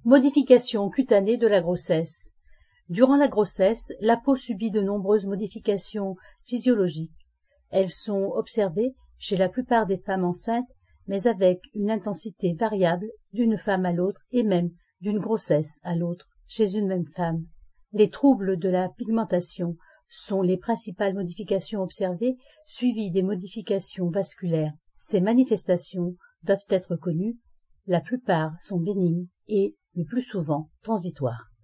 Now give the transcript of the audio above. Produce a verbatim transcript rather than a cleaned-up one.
Modification cutanée de la grossesse. Durant la grossesse, la peau subit de nombreuses modifications physiologiques. Elles sont observées chez la plupart des femmes enceintes, mais avec une intensité variable d'une femme à l'autre et même d'une grossesse à l'autre chez une même femme. Les troubles de la pigmentation sont les principales modifications observées, suivies des modifications vasculaires. Ces manifestations doivent être connues. La plupart sont bénignes et, le plus souvent, transitoires.